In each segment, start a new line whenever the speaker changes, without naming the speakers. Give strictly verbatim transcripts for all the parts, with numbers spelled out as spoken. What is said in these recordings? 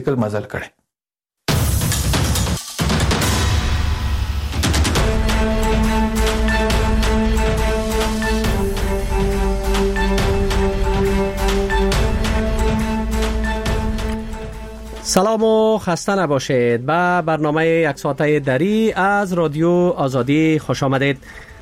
مزل کړي.
سلام و خسته نباشید. به برنامه یک ساعته دری از رادیو آزادی خوش آمدید.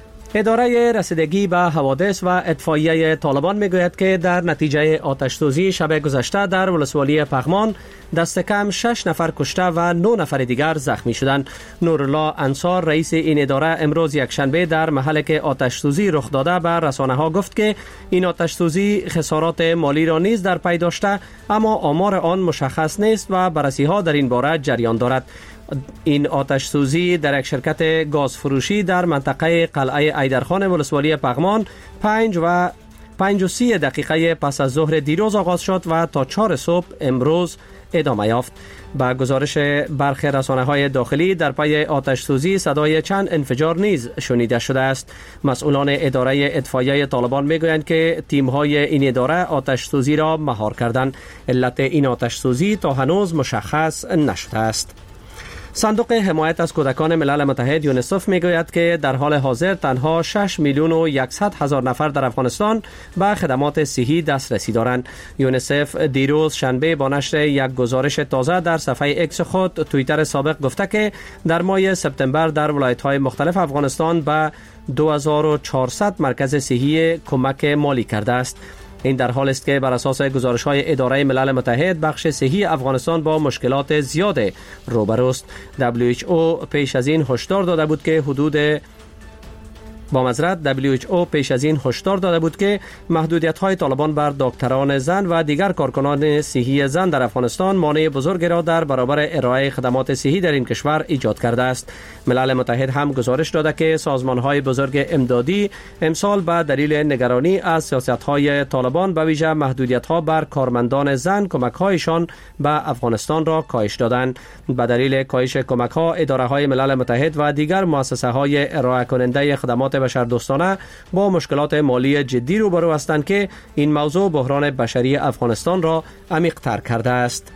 اداره رسیدگی به حوادث و اطفائیه طالبان میگوید که در نتیجه آتش‌سوزی شب گذشته در ولسوالی پغمان دست کم شش نفر کشته و نه نفر دیگر زخمی شدند. نورالله انصار رئیس این اداره امروز یکشنبه در محلی که آتش‌سوزی رخ داده به رسانه‌ها گفت که این آتش‌سوزی خسارات مالی را نیز در پی داشته، اما آمار آن مشخص نیست و بررسی‌ها در این باره جریان دارد. این آتش سوزی در یک شرکت گاز فروشی در منطقه قلعه ایدرخان ولسوالی پغمان پنج و پنج و سی دقیقه پس از ظهر دیروز آغاز شد و تا چهار صبح امروز ادامه یافت. با گزارش برخی رسانه‌های داخلی در پی آتش سوزی صدای چند انفجار نیز شنیده شده است. مسئولان اداره اطفائیه طالبان میگویند که تیم‌های این اداره آتش سوزی را مهار کردند. علت این آتش سوزی تا هنوز مشخص نشده است. صندوق حمایت از کودکان ملل متحد یونیسف میگوید که در حال حاضر تنها شش میلیون و صد هزار نفر در افغانستان به خدمات صحی دسترسی دارند. یونیسف دیروز شنبه با نشر یک گزارش تازه در صفحه اکس خود توییتر سابق گفته که در ماه سپتامبر در ولایت‌های مختلف افغانستان به دو هزار و چهارصد مرکز صحی کمک مالی کرده است. این در حال است که بر اساس گزارش‌های اداره ملل متحد بخش صحی افغانستان با مشکلات زیاد روبروست. دبلیو اچ او پیش از این هشدار داده بود که حدود با معذرت دبلیو اچ او پیش از این هشدار داده بود که محدودیت‌های طالبان بر دکتران زن و دیگر کارکنان صحی زن در افغانستان مانع بزرگی را در برابر ارائه خدمات صحی در این کشور ایجاد کرده است. ملل متحد هم گزارش داده که سازمان‌های بزرگ امدادی امسال به دلیل نگرانی از سیاست‌های طالبان به ویژه محدودیت‌ها بر کارمندان زن کمک‌هایشان به افغانستان را کاهش دادند. به دلیل کاهش کمک‌ها اداره‌های ملل متحد و دیگر مؤسسه‌های ارائه کننده خدمات بشردوستانه با مشکلات مالی جدی روبرو هستند که این موضوع بحران بشری افغانستان را عمیق‌تر کرده است.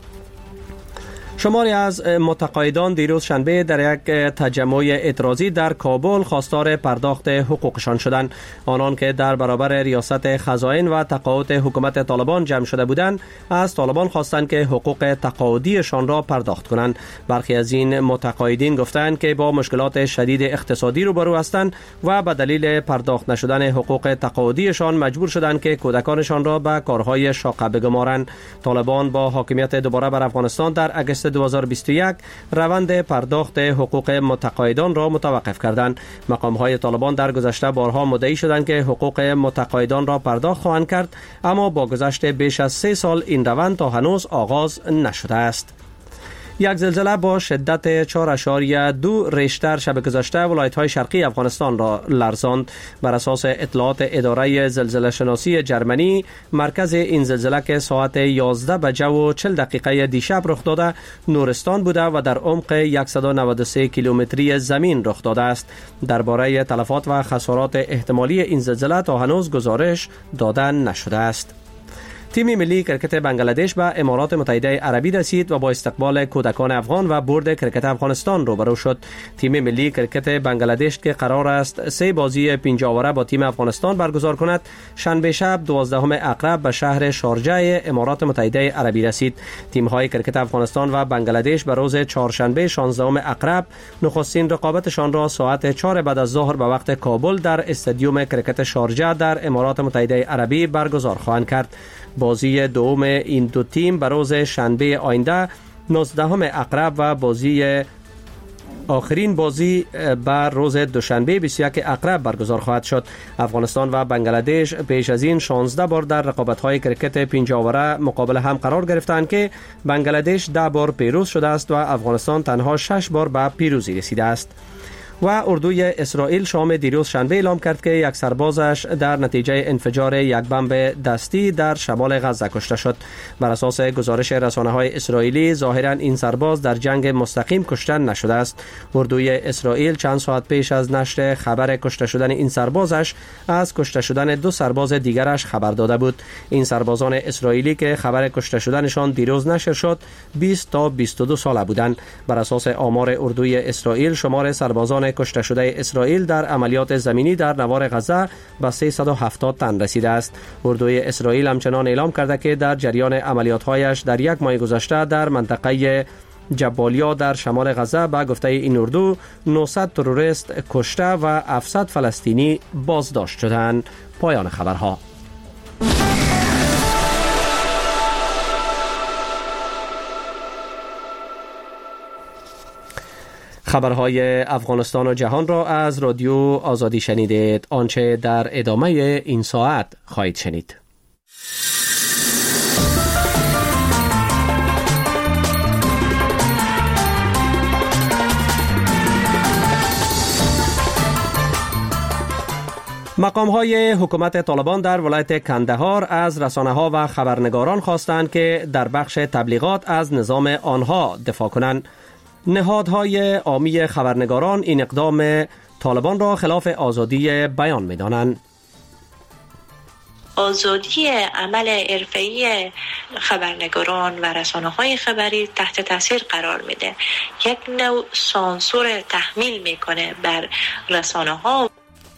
شماری از متقاعدان دیروز شنبه در یک تجمع اعتراضی در کابل خواستار پرداخت حقوقشان شدند. آنان که در برابر ریاست خزائن و تقاعد حکومت طالبان جمع شده بودند از طالبان خواستند که حقوق تقاعدیشان را پرداخت کنند. برخی از این متقاعدین گفتند که با مشکلات شدید اقتصادی روبرو هستند و به دلیل پرداخت نشدن حقوق تقاعدیشان مجبور شدند که کودکانشان را به کارهای شاقه بگمارند. طالبان با حاکمیت دوباره بر افغانستان در اگست دو هزار و بیست و یک روند پرداخت حقوق متقاعدان را متوقف کردند. مقام‌های طالبان در گذشته بارها مدعی شدند که حقوق متقاعدان را پرداخت خواهند کرد، اما با گذشت بیش از سه سال این روند تا هنوز آغاز نشده است. یک زلزله با شدت چهار اشاریه دو ریشتر شب گذشته ولایت‌های شرقی افغانستان را لرزاند. بر اساس اطلاعات اداره زلزله شناسی جرمنی، مرکز این زلزله که ساعت یازده بجه و چهل دقیقه دیشب رخ داده نورستان بوده و در عمق صد و نود و سه کیلومتری زمین رخ داده است. درباره تلفات و خسارات احتمالی این زلزله تا هنوز گزارش داده نشده است. تیم ملی کرکت بنگلادش به امارات متحده عربی رسید و با استقبال کودکان افغان و برد کرکت افغانستان روبرو شد. تیم ملی کرکت بنگلادش که قرار است سه بازی پنجاوره با تیم افغانستان برگزار کند، شنبه شب دوازدهم اکتبر به شهر شارجه امارات متحده عربی رسید. تیم‌های کرکت افغانستان و بنگلادش به روز چهارشنبه شانزدهم اکتبر نخستین رقابتشان را ساعت چهار بعد از ظهر به وقت کابل در استادیوم کرکت شارجه در امارات متحده عربی برگزار خواهند کرد. بازی دوم این دو تیم به روز شنبه آینده نوزدهم اکتبر و بازی آخرین بازی بر روز دوشنبه بیست و یک اکتبر برگزار خواهد شد. افغانستان و بنگلادش پیش از این شانزده بار در رقابت‌های کرکت پنجاوره مقابل هم قرار گرفتند که بنگلادش ده بار پیروز شده است و افغانستان تنها شش بار به پیروزی رسیده است. و اردوی اسرائیل شام دیروز شنبه اعلام کرد که یک سربازش در نتیجه انفجار یک بمب دستی در شمال غزه کشته شد. بر اساس گزارش رسانه‌های اسرائیلی ظاهراً این سرباز در جنگ مستقیم کشته نشده است. اردوی اسرائیل چند ساعت پیش از نشر خبر کشته شدن این سربازش از کشته شدن دو سرباز دیگرش خبر داده بود. این سربازان اسرائیلی که خبر کشته شدنشان دیروز نشر شد بیست تا بیست و دو ساله بودند. بر اساس آمار اردوی اسرائیل شمار سربازان کشته شده اسرائیل در عملیات زمینی در نوار غزه به سیصد و هفتاد تن رسیده است. اردوی اسرائیل همچنان اعلام کرده که در جریان عملیات‌هایش در یک ماه گذشته در منطقه جبالیا در شمال غزه به گفته این اردو نهصد تروریست کشته و هفتصد فلسطینی بازداشت شدند. پایان خبرها. خبرهای افغانستان و جهان را از رادیو آزادی شنیدید. آنچه در ادامه این ساعت خواهید شنید. مقام‌های حکومت طالبان در ولایت کندهار از رسانه‌ها و خبرنگاران خواستند که در بخش تبلیغات از نظام آنها دفاع کنند. نهادهای عامی خبرنگاران این اقدام طالبان را خلاف آزادی بیان می‌دانند.
آزادی عمل حرفه‌ای خبرنگاران و رسانه‌های خبری تحت تاثیر قرار میده. یک نوع سانسور تحمیل میکنه بر رسانه‌ها.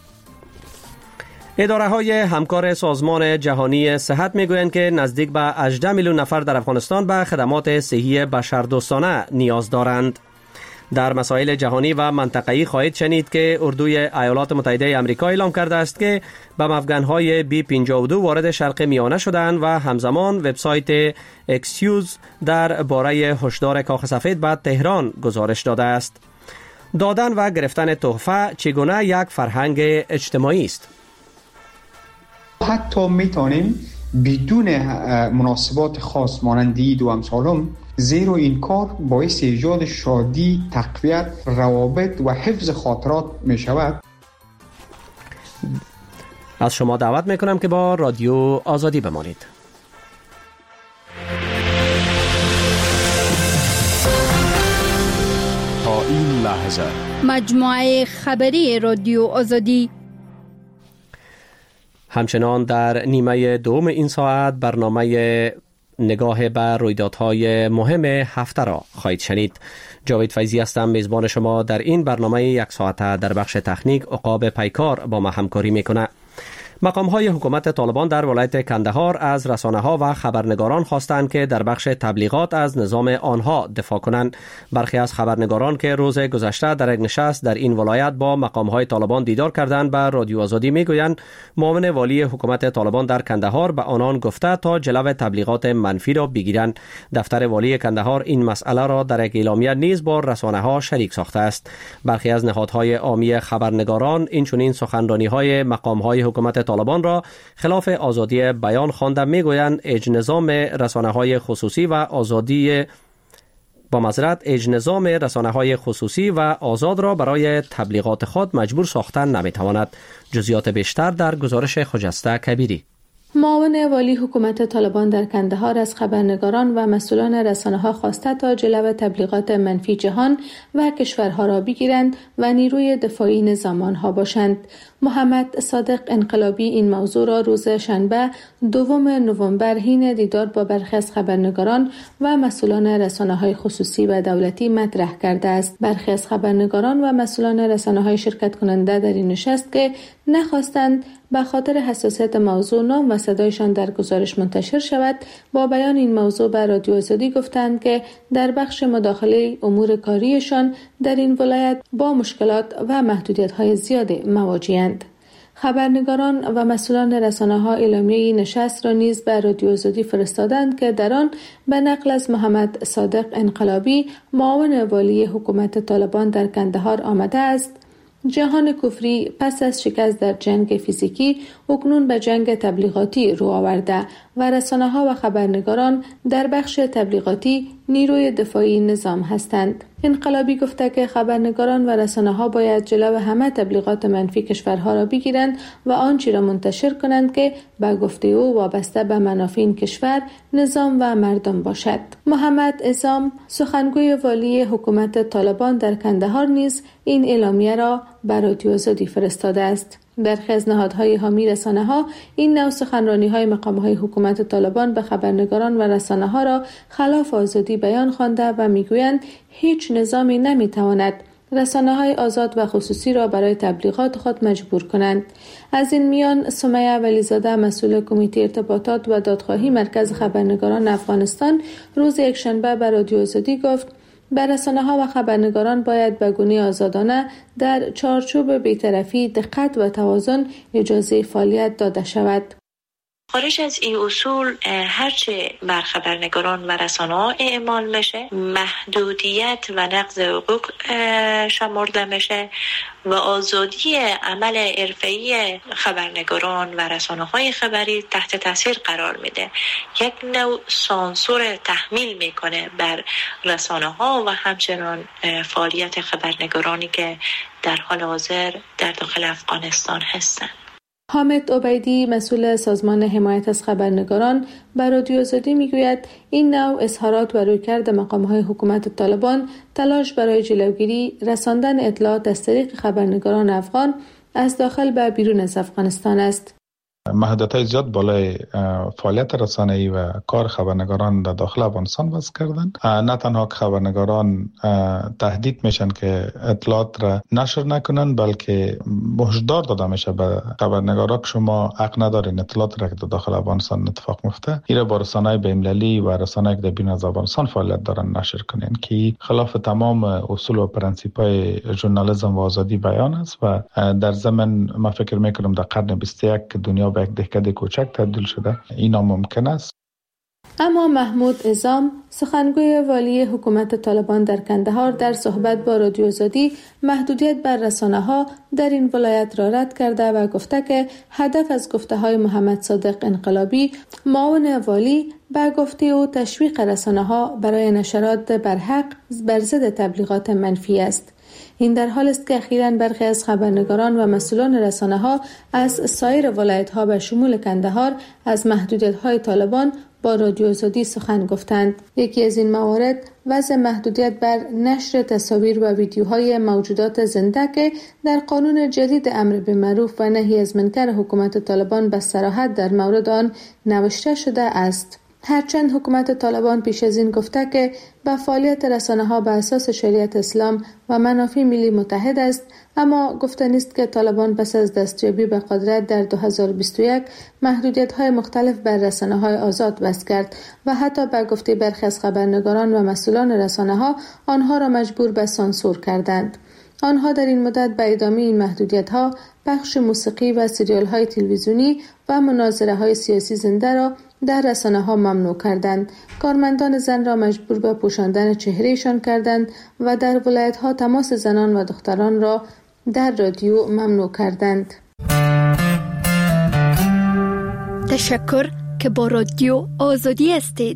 اداره های همکار سازمان جهانی صحت میگویند که نزدیک به هجده میلیون نفر در افغانستان به خدمات صحی بشردوستانه نیاز دارند. در مسائل جهانی و منطقه‌ای خواهید شنید که اردوی ایالات متحده آمریکا اعلام کرده است که به مفگن‌های بی پنجاه و دو وارد شرق میانه شدند و همزمان وبسایت اکسیوز در باره هشدار کاخ سفید به تهران گزارش داده است. دادن و گرفتن تحفه چگونه یک فرهنگ اجتماعی است؟
حتی میتونیم بدون مناسبات خاص مانند عید و امثالم، زیرا این کار باعث ایجاد شادی، تقویت، روابط و حفظ خاطرات می شود.
از شما دعوت میکنم که با رادیو آزادی بمانید.
تا این لحظه
مجموعه خبری رادیو آزادی.
همچنان در نیمه دوم این ساعت برنامه نگاه به رویدادهای مهم هفته را خواهید شنید. جاوید فیضی هستم، میزبان شما در این برنامه یک ساعته. در بخش تکنیک عقاب پیکار با ما همکاری میکنه. مقام‌های حکومت طالبان در ولایت کندهار از رسانه‌ها و خبرنگاران خواستند که در بخش تبلیغات از نظام آنها دفاع کنند. برخی از خبرنگاران که روز گذشته در یک نشست در این ولایت با مقام‌های طالبان دیدار کردند به رادیو آزادی میگویند معاون والی حکومت طالبان در کندهار به آنان گفته تا جلو تبلیغات منفی را بگیرند. دفتر والی کندهار این مسئله را در یک اعلامیه نیز با رسانه‌ها شریک ساخته است. برخی از نهادهای عامی خبرنگاران اینچنین سخنرانی‌های مقام‌های حکومت طالبان را خلاف آزادی بیان خوانده میگویند اجنظام رسانه‌های خصوصی و آزادی با معذرت اجنظام رسانه‌های خصوصی و آزاد را برای تبلیغات خود مجبور ساختن نمیتواند. جزئیات بیشتر در گزارش خجسته کبیری.
معاون والی حکومت طالبان در کندهار از خبرنگاران و مسئولان رسانه‌ها خواسته تا جلو تبلیغات منفی جهان و کشورها را بگیرند و نیروی دفاعی نظام آنها باشند. محمد صادق انقلابی این موضوع را روز شنبه دوم نوامبر حین دیدار با برخی از خبرنگاران و مسئولان رسانه‌های خصوصی و دولتی مطرح کرده است. برخی از خبرنگاران و مسئولان رسانه‌های شرکت کننده در این نشست که نخواستند به خاطر حساسیت موضوع نام و صدایشان در گزارش منتشر شود، با بیان این موضوع به رادیو آزادی گفتند که در بخش مداخله امور کاریشان در این ولایت با مشکلات و محدودیت‌های زیاد مواجه‌اند. خبرنگاران و مسئولان رسانه‌ها اعلامیه نشست را نیز به رادیو آزادی فرستادند که در آن به نقل از محمد صادق انقلابی معاون والی حکومت طالبان در کندهار آمده است: جهان کفری پس از شکست در جنگ فیزیکی اکنون به جنگ تبلیغاتی رو آورده و رسانه‌ها و خبرنگاران در بخش تبلیغاتی نیروی دفاعی نظام هستند. انقلابی گفته که خبرنگاران و رسانه‌ها باید جلو همه تبلیغات منفی کشورها را بگیرند و آنچه را منتشر کنند که به گفته او وابسته به منافع این کشور، نظام و مردم باشد. محمد عظام، سخنگوی والی حکومت طالبان در کندهار، نیز این اعلامیه را به رادیو آزادی فرستاده است. برخی از نهادهای حامی رسانه‌ها این نوع سخنرانی‌های مقام‌های حکومت طالبان به خبرنگاران و رسانه‌ها را خلاف آزادی بیان خوانده و می‌گویند هیچ نظامی نمی‌تواند رسانه‌های آزاد و خصوصی را برای تبلیغات خود مجبور کنند. از این میان سمیه ولیزاده، مسئول کمیته ارتباطات و دادخواهی مرکز خبرنگاران افغانستان، روز یکشنبه به رادیو آزادی گفت بر رسانه‌ها و خبرنگاران باید به گونه آزادانه در چارچوب بی‌طرفی، دقت و توازن اجازه فعالیت داده شود.
خارج از این اصول هرچه بر خبرنگاران و رسانه‌ها اعمال میشه محدودیت و نقض حقوق شمرده میشه و آزادی عمل حرفه‌ای خبرنگاران و رسانه‌های خبری تحت تاثیر قرار میده. یک نوع سانسور تحمیل میکنه بر رسانه‌ها و همچنان فعالیت خبرنگارانی که در حال حاضر در داخل افغانستان هستند.
حامد عبیدی، مسئول سازمان حمایت از خبرنگاران، به رادیو آزادی میگوید این نوع اظهارات و رویکرد مقام‌های حکومت طالبان تلاش برای جلوگیری رساندن اطلاعات از طریق خبرنگاران افغان از داخل به بیرون از افغانستان است.
محدودیت‌های زیاد بالای فعالیت رسانه‌ای و کار خبرنگاران در داخل افغانستان وضع کردند. نه تنها خبرنگاران تهدید میشن که اطلاعات را نشر نکنند، بلکه هشدار داده میشه به خبرنگارا که شما حق ندارین اطلاعات را که در داخل افغانستان اتفاق میفته ایره با رسانه‌های بین‌المللی و رسانه‌ای که در بیرون از افغانستان فعالیت دارن نشر کنین، که خلاف تمام اصول و پرنسیپ‌های ژورنالیسم و آزادی بیان است و در ضمن ما فکر میکنم در قرن بیست و یک که دنیا به یک دهکده کوچک تبدیل شده اینا ممکن است.
اما محمود عظام، سخنگوی والی حکومت طالبان در کندهار، در صحبت با رادیو آزادی محدودیت بر رسانه‌ها در این ولایت را رد کرده و گفته که هدف از گفته‌های محمد صادق انقلابی، معاون والی، به گفته او تشویق رسانه‌ها برای نشرات برحق بر ضد تبلیغات منفی است. این در حال است که اخیراً برخی از خبرنگاران و مسئولان رسانه‌ها از سایر ولایت‌ها به شمول کندهار از محدودیت‌های طالبان با رادیو آزادی سخن گفتند. یکی از این موارد وضع محدودیت بر نشر تصاویر و ویدیوهای موجودات زنده که در قانون جدید امر بالمعروف و نهی از منکر حکومت طالبان به صراحت در مورد آن نوشته شده است. هرچند حکومت طالبان پیش از این گفته که به فعالیت رسانه‌ها به اساس شریعت اسلام و منافع ملی متحد است، اما گفته نیست که طالبان پس از دستیابی به قدرت در دو هزار و بیست و یک محدودیت‌های مختلف بر رسانه‌های آزاد وضع کرد و حتی به گفته برخی از خبرنگاران و مسئولان رسانه‌ها آنها را مجبور به سانسور کردند. آنها در این مدت به ادامه این محدودیت‌ها پخش موسیقی و سریال‌های تلویزیونی و مناظره‌های سیاسی زنده را در رسانه‌ها ممنوع کردند. کارمندان زن را مجبور به پوشاندن چهرهشان کردند و در ولایت‌ها تماس زنان و دختران را در رادیو ممنوع کردند.
تشکر که با رادیو آزادی هستید.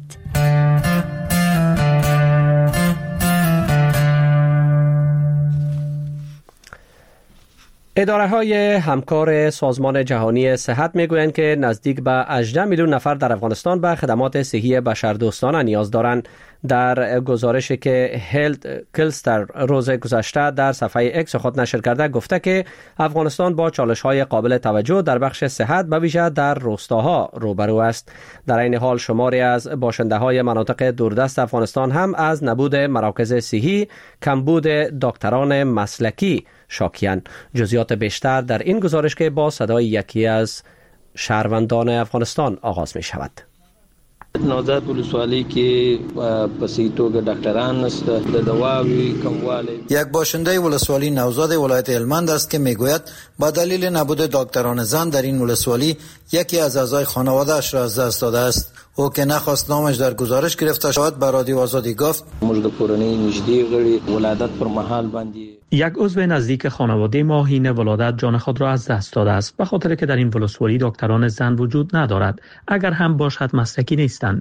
اداره های همکار سازمان جهانی صحت میگویند که نزدیک به هجده میلیون نفر در افغانستان به خدمات صحی بشردوستانه نیاز دارند. در گزارشی که هلت کلستر روز گذشته در صفحه اکس خود نشر کرده گفته که افغانستان با چالش های قابل توجه در بخش صحت به ویژه در روستاها روبرو است. در این حال شماری از باشنده های مناطق دوردست افغانستان هم از نبود مراکز صحی، کمبود دکتران مسلکی شاکیان. جزئیات بیشتر در این گزارش که با صدای یکی از شهروندان افغانستان آغاز می شود.
نوزاد ولسوالی که پسیتو که دکتران است د دواوی کمواله.
یک باشنده ولسوالی نوزاد ولایت هلمند است که میگوید با دلیل نبود دکتران زن در این ولسوالی یکی از اعضای خانواده‌اش را از دست داده است. او که نخواست نامش در گزارش گرفته شود به رادیو آزادی گفت
موږ د کورنۍ نږدې غړي ولادت پر مهال باندې
یک عضو نزدیک خانواده ما حین ولادت جان خود را از دست داده است به خاطر که در این ولسوالی دکتران زن وجود ندارد. اگر هم باشد مسلکی نیستند.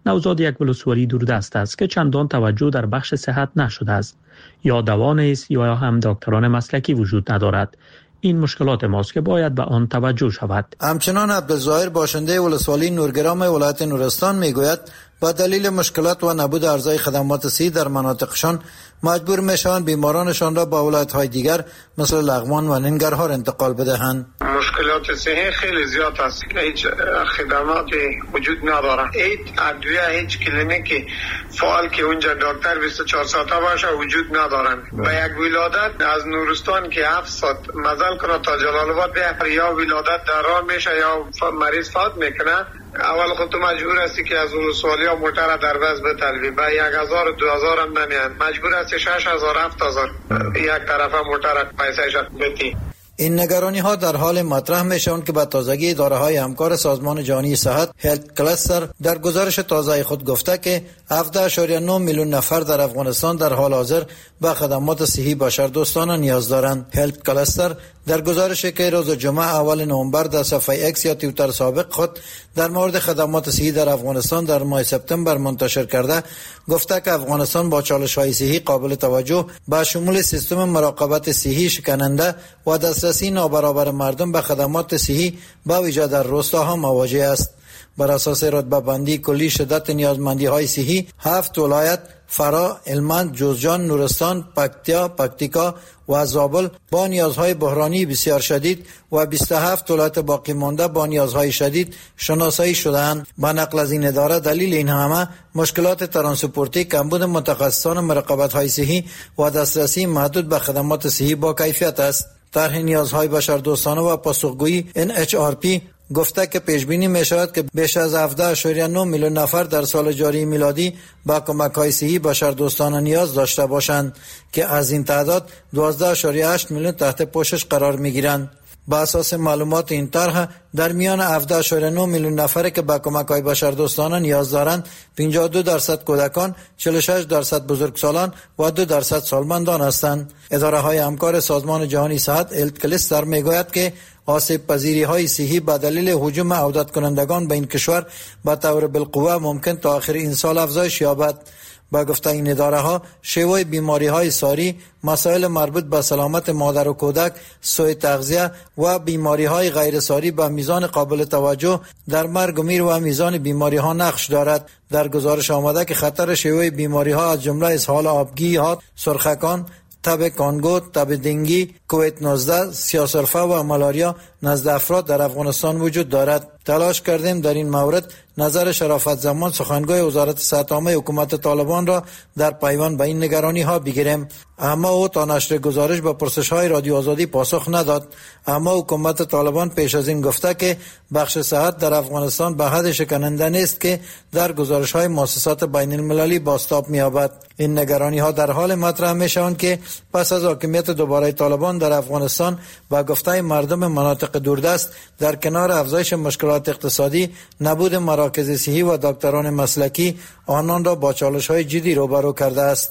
نوزاد یک ولسوالی دوردست است که چندان توجه در بخش صحت نشده است. یا دوا نیست یا هم دکتران مسلکی وجود ندارد. این مشکلات ماست که باید به آن توجه شود.
همچنان عبدالظاهر باشنده ولسوالی نورگرام ولایت نورستان میگوید با دلیل مشکلات و نبود ارزهای خدمات صحی در مناطقشان مجبور میشوند بیمارانشان را به ولایت‌های دیگر مثل لغمان و ننگرهار انتقال بدهند.
مشکلات صحی خیلی زیاد است. هیچ خدمات وجود نداره. هیچ ادویه، هیچ کلینیکی فعال که اونجا دکتر بیست و چهار ساعته باشه وجود ندارن. و یک ولادت از نورستان که هفت ساعت مزل کنه تا جلال آباد بیاد، یا ولادت در راه میشه یا مریض فوت میکنه، اول خود تو مجبور هستی که از ولسوالی ها موتر در وز بتلوی و یک هزار دو هزار هم نمیان، مجبور هستی شش هزار هفت هزار یک طرف موتر پیسه شد بتی.
این نگرانی ها در حال مطرح می شوند که به تازگی اداره های همکار سازمان جهانی صحت هلت کلاستر در گزارش تازه خود گفته که هفده اشاریه نه میلیون نفر در افغانستان در حال حاضر به خدمات صحی بشردوستانه نیاز دارند. هلت کلاستر در گزارشی که روز جمعه اول نوامبر در صفحه اکس یا توییتر سابق خود در مورد خدمات صحی در افغانستان در ماه سپتامبر منتشر کرده گفته که افغانستان با چالش‌های صحی قابل توجه با شمول سیستم مراقبت صحی شکننده و دسترسی نابرابر مردم به خدمات صحی با ویژه در روستاها مواجه است. بر اساس رتبه بندی کلی شدت نیازمندی های صحی، هفت ولایت فرا، هلمند، جوزجان، نورستان، پکتیا، پکتیکا و زابل با نیازهای بحرانی بسیار شدید و بیست و هفت ولایت باقی مانده با نیازهای شدید شناسایی شده‌اند. با نقل از این اداره دلیل این همه مشکلات ترانسپورتی، کمبود متخصصان مراقبت های صحی و دسترسی محدود به خدمات صحی با کیفیت است. طرح نیازهای بشردوستانه و پاسخگویی ان اچ آر پی گفته که پیش بینی می شود که بیش از هفده اشاریه نه میلیون نفر در سال جاری میلادی با کمک‌های صحی بشردوستانه نیاز داشته باشند که از این تعداد دوازده اشاریه هشت میلیون تحت پوشش قرار می‌گیرند. با اساس معلومات این طرح در میان هفده اشاریه نه میلیون نفری که به کمک‌های بشردوستانه نیاز دارند، پنجاه و دو درصد کودکان، چهل و شش درصد بزرگسالان و دو درصد سالمندان هستند. اداره‌های همکار سازمان جهانی صحت هلت کلاستر می‌گوید که آسیب پذیری های صحی به دلیل هجوم عودت کنندگان به این کشور به طور بالقوه ممکن تا آخر این سال افزایش یابد. با گفته این اداره ها شیوع بیماری های ساری، مسائل مربوط به سلامت مادر و کودک، سوء تغذیه و بیماری های غیر ساری به میزان قابل توجه در مرگ و میر و میزان بیماری ها نقش دارد. در گزارش آمده که خطر شیوع بیماری ها از جمله اسهال آبگیهات، سرخکان، تب کانگو، تب دنگی، کووید نوزده، سیاه‌سرفه و مالاریا نزد افراد در افغانستان وجود دارد. تلاش کردیم در این مورد نظر شرافت زمان سخنگوی وزارت صحت عامه حکومت طالبان را در پیوند به این نگرانی ها بگیریم، اما او تا نشر گزارش به پرسش های رادیو آزادی پاسخ نداد. اما حکومت طالبان پیش از این گفته که بخش صحت در افغانستان به حد شکننده نیست که در گزارش های مؤسسات بین المللی بازتاب می‌یابد. این نگرانی ها در حال مطرح می‌شوند که پس از حاکمیت دوباره طالبان در افغانستان با گفته مردم مناطق دوردست در کنار افزایش مشکلات اقتصادی، نبود مراکز صحی و دکتران مسلکی آنان را با چالش‌های جدی روبرو کرده است.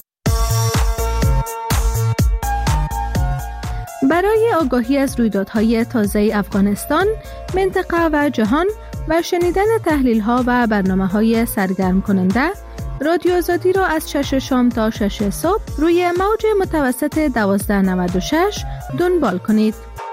برای آگاهی از رویدادهای تازه افغانستان، منطقه و جهان و شنیدن تحلیل‌ها و برنامه‌های سرگرم کننده، رادیو آزادی را از شش شام تا شش صبح روی موج متوسط دوازده نود و شش دنبال کنید.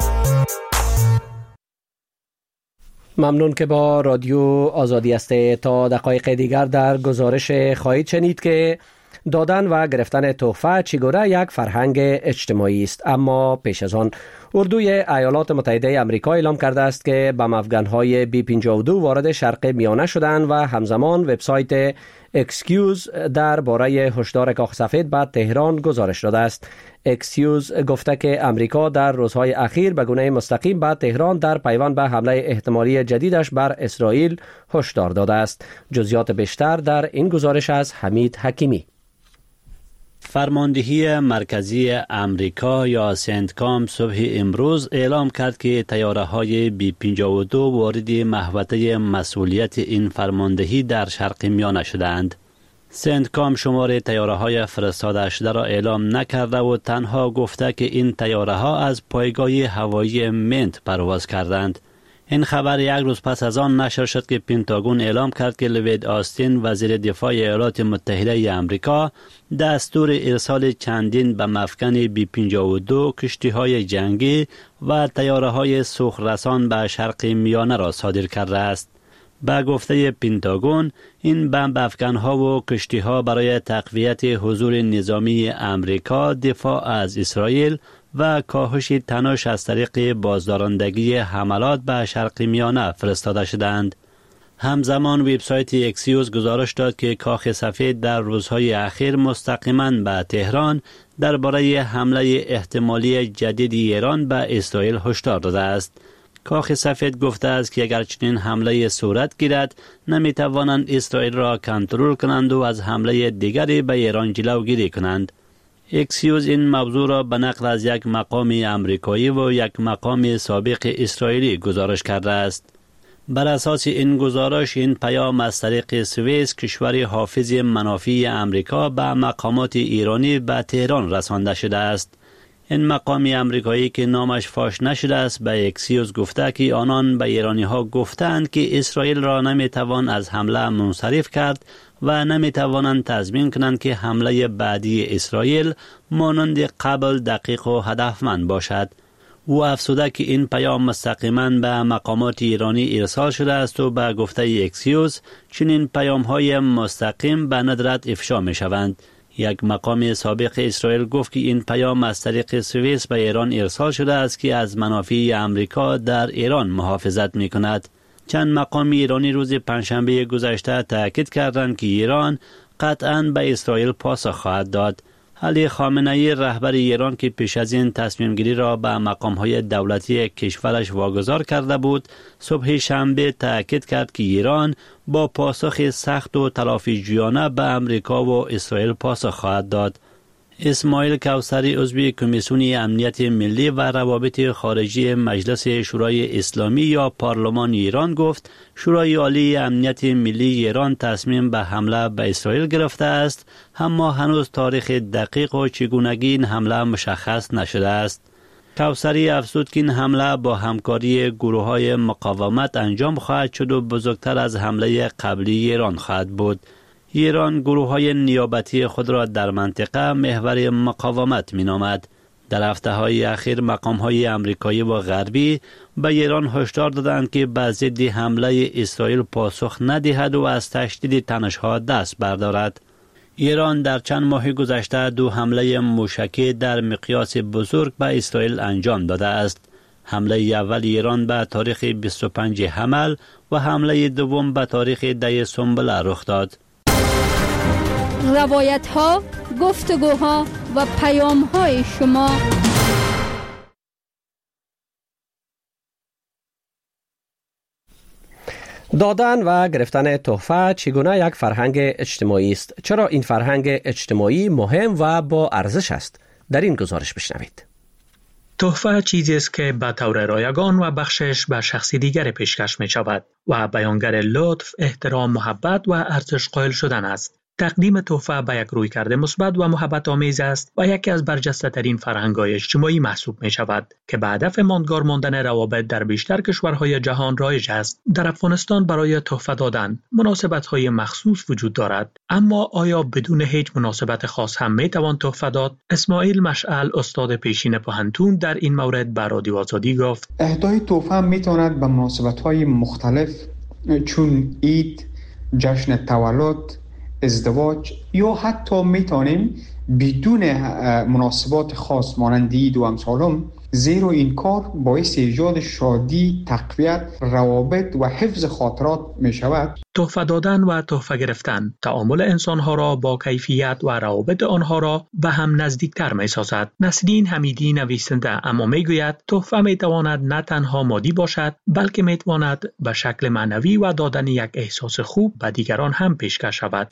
ممنون که با رادیو آزادی هستید. تا دقایق دیگر در گزارش خواهید شنید که دادن و گرفتن تحفه چگونه یک فرهنگ اجتماعی است. اما پیش از آن اردوی ایالات متحده آمریکا اعلام کرده است که بم افغان‌های بی پنجاه و دو وارد شرق میانه شدند و همزمان وبسایت اکسکیوز در باره هشدار کاخ سفید به تهران گزارش داده است. اکسکیوز گفته که امریکا در روزهای اخیر به گونه مستقیم به تهران در پیوند به حمله احتمالی جدیدش بر اسرائیل هشدار داده است. جزئیات بیشتر در این گزارش از حمید حکیمی.
فرماندهی مرکزی امریکا یا سنتکام صبح امروز اعلام کرد که طیاره‌های بی پنجاه و دو وارد محوطه مسئولیت این فرماندهی در شرق میانه شدند. سنتکام شمار طیاره‌های فرستاده شده را اعلام نکرده و تنها گفته که این طیاره‌ها از پایگاه هوایی منت پرواز کردند. این خبر یک روز پس از آن نشر شد که پنتاگون اعلام کرد که لوید آستین وزیر دفاع ایالات متحده آمریکا دستور ارسال چندین به مفکن بی پنجاه و دو کشتی‌های جنگی و طیاره‌های سوخرسان به شرق میانه را صادر کرده است. به گفته پنتاگون این بمب افکن‌ها و کشتی‌ها برای تقویت حضور نظامی آمریکا، دفاع از اسرائیل و کاهش تنش از طریق بازدارندگی حملات به شرق میانه فرستاده شدند. همزمان وبسایت اکسیوس گزارش داد که کاخ سفید در روزهای اخیر مستقیما به تهران درباره حمله احتمالی جدید ایران به اسرائیل هشدار داده است. کاخ سفید گفته است که اگر چنین حمله صورت گیرد نمیتوانند اسرائیل را کنترل کنند و از حمله دیگری به ایران جلوگیری کنند. اکسیوس این موضوع را به نقل از یک مقام آمریکایی و یک مقام سابق اسرائیلی گزارش کرده است. بر اساس این گزارش این پیام از طریق سوئیس، کشور حافظ منافع آمریکا، به مقامات ایرانی به تهران رسانده شده است. این مقام آمریکایی که نامش فاش نشده است به اکسیوس گفته که آنان به ایرانی ها گفتند که اسرائیل را نمیتوان از حمله منصرف کرد و نمیتوانند تضمین کنند که حمله بعدی اسرائیل مانند قبل دقیق و هدفمند باشد. او افزوده که این پیام مستقیما به مقامات ایرانی ارسال شده است و به گفته اکسیوس چنین پیام های مستقیم به ندرت افشا می شوند. یک مقام سابق اسرائیل گفت که این پیام از طریق سوئیس به ایران ارسال شده است که از منافع آمریکا در ایران محافظت می کند. چند مقام ایرانی روز پنجشنبه گذشته تاکید کردند که ایران قطعاً به اسرائیل پاسخ خواهد داد. علی خامنه‌ای رهبر ایران که پیش از این تصمیم گیری را به مقام‌های دولتی کشورش واگذار کرده بود، صبح شنبه تاکید کرد که ایران با پاسخ سخت و تلافی‌جویانه به امریکا و اسرائیل پاسخ خواهد داد. اسماعیل کوثری عضو کمیسیون امنیت ملی و روابط خارجی مجلس شورای اسلامی یا پارلمان ایران گفت شورای عالی امنیت ملی ایران تصمیم به حمله به اسرائیل گرفته است، اما هنوز تاریخ دقیق و چگونگی این حمله مشخص نشده است. کوثری افزود که این حمله با همکاری گروه‌های مقاومت انجام خواهد شد و بزرگتر از حمله قبلی ایران خواهد بود. ایران گروه‌های نیابتی خود را در منطقه محور مقاومت می‌نامد. در هفته‌های اخیر مقام‌های آمریکایی و غربی به ایران هشدار دادند که به ضد حمله اسرائیل پاسخ ندهد و از تشدید تنش‌ها دست بردارد. ایران در چند ماه گذشته دو حمله موشکی در مقیاس بزرگ به اسرائیل انجام داده است. حمله اول ایران به تاریخ بیست و پنج حمل و حمله دوم به تاریخ ده سنبله رخ داد.
روایت ها، گفتگوها و پیام های شما
دادن و گرفتن تحفه چگونه یک فرهنگ اجتماعی است؟ چرا این فرهنگ اجتماعی مهم و با ارزش است؟ در این گزارش بشنوید.
تحفه چیزی است که به طور رایگان و بخشش به شخص دیگر پیشکش می شود و بیانگر لطف، احترام، محبت و ارزش قائل شدن است. تقدیم تحفه به یک رویکرد مثبت و محبت آمیز است و یکی از برجسته ترین فرهنگ‌های اجتماعی محسوب می شود که به هدف ماندگار ماندن روابط در بیشتر کشورهای جهان رایج است. در افغانستان برای تحفه دادن مناسبت‌های مخصوص وجود دارد، اما آیا بدون هیچ مناسبت خاص هم می توان تحفه داد؟ اسماعیل مشعل، استاد پیشین پوهنتون، در این مورد به رادیو آزادی گفت:
اهدای تحفه می تواند به مناسبت‌های مختلف چون عید، جشن تولد، ازدواج یا حتی میتونیم بدون مناسبات خاص مانند عید و امثالم، زیرا این کار باعث ایجاد شادی، تقویت، روابط و حفظ خاطرات می شود.
تحفه دادن و تحفه گرفتن تعامل انسانها را با کیفیت و روابط آنها را به هم نزدیکتر می سازد. نسرین حمیدی نویسنده اما می گوید تحفه می تواند نه تنها مادی باشد، بلکه می تواند به شکل معنوی و دادن یک احساس خوب به دیگران هم پیشکش شود.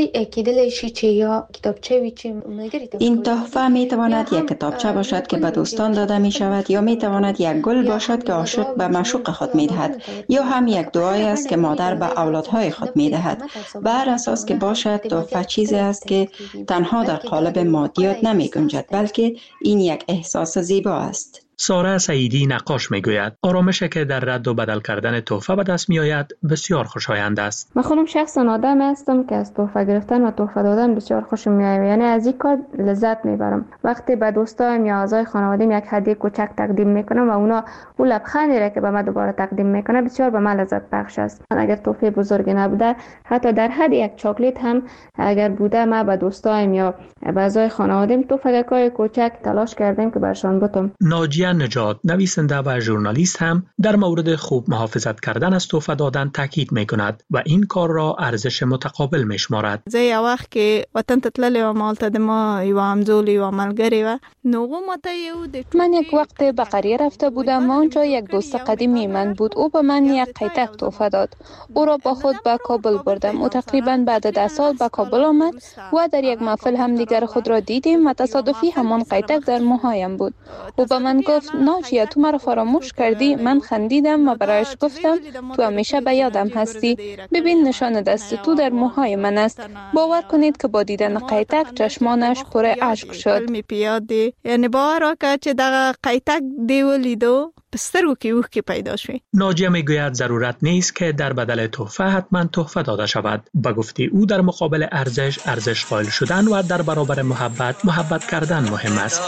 این تحفه می تواند یک کتابچه باشد که به دوستان داده می شود، یا می تواند یک گل باشد که عاشق به معشوق خود می دهد، یا هم یک دعایی است که مادر به اولادهای خود می دهد. بر اساس که باشد، تحفه چیزی است که تنها در قالب مادیات نمی گنجد، بلکه این یک احساس زیبا است.
ساره سعیدی نقاش میگوید آرامشی که در رد و بدل کردن تحفه به دست میآید بسیار خوشایند است.
من خودم شخصا آدم هستم که از تحفه گرفتن و تحفه دادن بسیار خوشم میاد، یعنی از این کار لذت میبرم. وقتی به دوستایم یا اعضای خانواده‌ام یک هدیه کوچک تقدیم میکنم و اونا اون لبخندی را که به من دوباره تقدیم میکنه بسیار به من لذت بخش است. اگر تحفه بزرگی نبوده، حتی در حد یک چاکلیت هم اگر بوده، ما به دوستایم یا به اعضای خانواده‌ام تحفه‌های کوچک تلاش کردیم که برشان بدم.
ناجیه نجات، نویسنده و ژورنالیست هم در مورد خوب محافظت کردن از تحفه دادن تاکید میکند و این کار را ارزش متقابل میشمارد.
زه یو وخت کې وطن ته تللی وم، هلته د ما یوه همزول یوه ملګرې وه، نو هغو ماته یو د
من یک وقت به قریه رفته بودم و آنجا یک دوست قدیمی من بود. او به من یک قیتک تحفه داد. او را با خود به کابل بردم. او تقریبا بعد ده سال به کابل آمد و در یک محفل هم دیگر خود را دیدیم و تصادفی همان قیتک در موهایم بود. او به من گفت ناجیه تو مرا فراموش کردی. من خندیدم و برایش گفتم تو همیشه به یادم هستی. ببین نشان دست تو در موهای من است. باور کنید که با دیدن قیتک چشمانش پر اشک شد.
یعنی باور وکړه چې دغه قیتک دی ولیدو پسترو کې اوښکې پیدا شوې.
ناجیه میگوید ضرورت نیست که در بدل تحفه حتما تحفه داده شود. به گفته او در مقابل ارزش ارزش قائل شدن و در برابر محبت محبت کردن مهم است.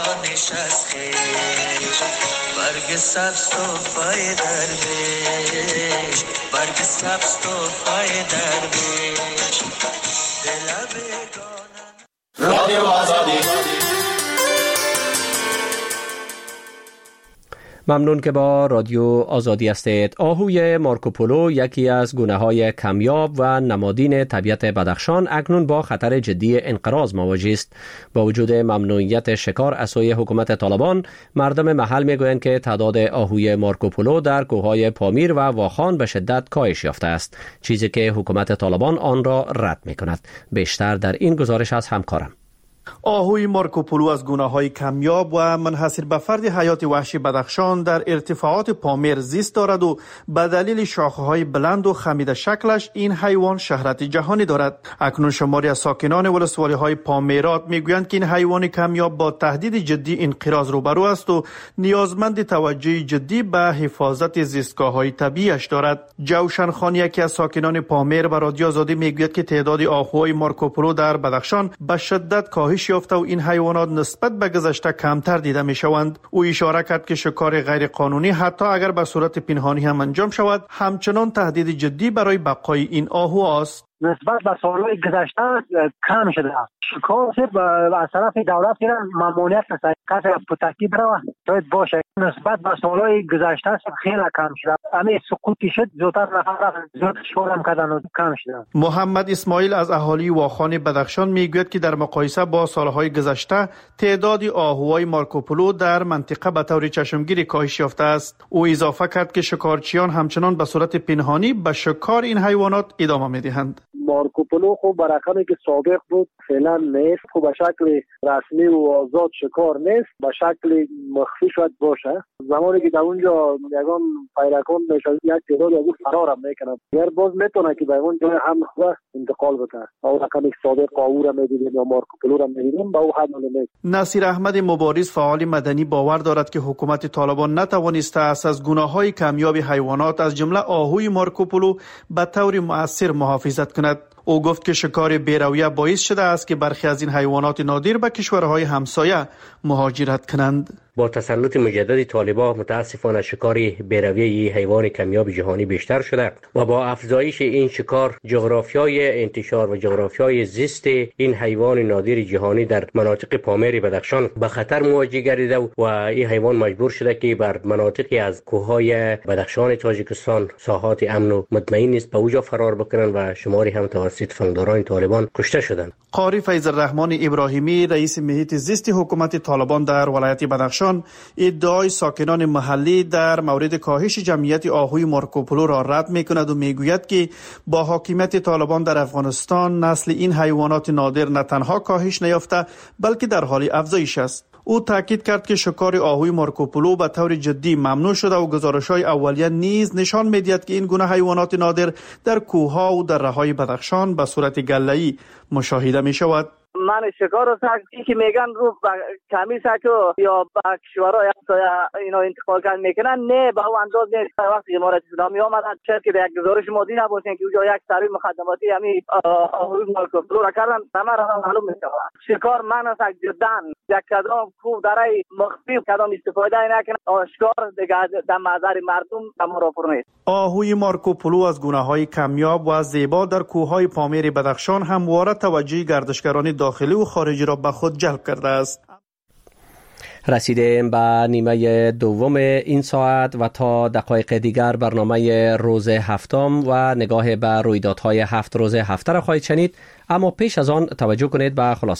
برگ سبز تحفه درویش، برگ سبز تحفه درویش، دل بیگانه. رادیو آزادی.
ممنون که با رادیو آزادی هستید. آهوی مارکوپولو یکی از گونه‌های کمیاب و نمادین طبیعت بدخشان اکنون با خطر جدی انقراض مواجه است. با وجود ممنوعیت شکار از سوی حکومت طالبان، مردم محل میگویند که تعداد آهوی مارکوپولو در کوههای پامیر و واخان به شدت کاهش یافته است، چیزی که حکومت طالبان آن را رد میکند. بیشتر در این گزارش از همکارم.
آهوی مارکوپولو از گونه‌های کمیاب و منحصر به فرد حیات وحشی بدخشان در ارتفاعات پامیر زیست دارد و به دلیل شاخه‌های بلند و خمیده شکلش این حیوان شهرت جهانی دارد. اکنون شماری از ساکنان ولسوالی‌های پامیرات میگویند که این حیوان کمیاب با تهدید جدی انقراض روبرو است و نیازمند توجه جدی به حفاظت زیستگاه‌های طبیعیش دارد. جوشن خان، یکی از ساکنان پامیر، به رادیو آزادی میگوید که تعداد آهوهای مارکوپولو در بدخشان به شدت کاهش یافته و این حیوانات نسبت به گذشته کمتر دیده می شوند. او اشاره کرد که شکار غیر قانونی حتی اگر به صورت پنهانی هم انجام شود، همچنان تهدید جدی برای بقای این آهو است.
نسبت به سالهای گذشته کم شده. شکار از طرف دولت ممنوعیت است. کسی پتکی بروه باید باشه. نسبت به سالهای گذشته خیلی کم شده. همه سقوطی شد، زودتر نفر زود شکار هم کردن و کم شده.
محمد اسماعیل از اهالی واخان بدخشان میگوید که در مقایسه با سالهای گذشته تعداد آهوهای مارکوپولو در منطقه به طور چشمگیری کاهش یافته است. او اضافه کرد که شکارچیان همچنان به صورت پنهانی به شکار این حیوانات ادامه میدهند.
مارکوپولو خوب برقمی که سابق بود فعلا نیست. خوب به شکل رسمی و آزاد شکار نیست، به شکل مخفی شاید باشه. زمانی که در اونجا یگان پیرکان میشه یک تعداد از او فرار هم میکنن، اگر باز میتونه که به اون جای هم خواه انتقال بکنه. او رقمی که سابق آهو را میدیدیم یا مارکوپولو را میدیدیم به او حد نیست.
نصیر احمد مبارز، فعال مدنی، باور دارد که حکومت طالبان نتوانسته است از گونه‌های کمیاب حیوانات از جمله آهوی مارکوپولو به طور مؤثر محافظت کند. او گفت که شکار بی‌رویه باعث شده است که برخی از این حیوانات نادر به کشورهای همسایه مهاجرت کنند.
با تسلط مجدد طالبان متاسفانه شکار بی‌رویه حیوان کمیاب جهانی بیشتر شده و با افزایش این شکار جغرافیای انتشار و جغرافیای زیست این حیوان نادر جهانی در مناطق پامیر بدخشان به خطر مواجه گردیده و این حیوان مجبور شده که بر مناطقی از کوههای بدخشان تاجیکستان ساحات امن و مطمئن نیست به اوجا فرار بکنند و شماری هم توسط فنگداران طالبان کشته شدند.
قاری فیض الرحمن ابراهیمی، رئیس محیط زیست حکومت طالبان در ولایت بدخشان، ادعای ساکنان محلی در مورد کاهش جمعیت آهوی مارکوپولو را رد می‌کند و میگوید که با حاکمیت طالبان در افغانستان نسل این حیوانات نادر نه تنها کاهش نیافته بلکه در حال افزایش است. او تاکید کرد که شکار آهوی مارکوپولو به طور جدی ممنوع شده و گزارش‌های اولیه نیز نشان می‌دهد که این گونه حیوانات نادر در کوه‌ها و دره‌های بدخشان به صورت گله‌ای مشاهده می‌شود.
من شکار است که میگن رو کمی سکو یا با کشورهای اینا انتقال کردن میکنن، نه به اون انداز نیست. وقتی امارات اسلامی آمد شاید که یک گزارش ما دیده باشین که اونجا یک سری مخدماتی همین حروف مارکوپولو را کردن، همه را معلوم میشه. شکار من است جدا یک کدام خوب برای مخفی کدام استفاده نکنه، آشکار دیگه در نظر مردم تمام نیست.
آهوی مارکوپولو از گونه‌های کمیاب و زیبا در کوههای پامیر بدخشان همواره توجه گردشگران داخلی و خارجی را به خود جلب کرده است.
رسیدیم به نیمه دوم این ساعت و تا دقایق دیگر برنامه روز هفتم و نگاه به رویدادهای هفت روز هفته را خواهید شنید، اما پیش از آن توجه کنید به خلاصه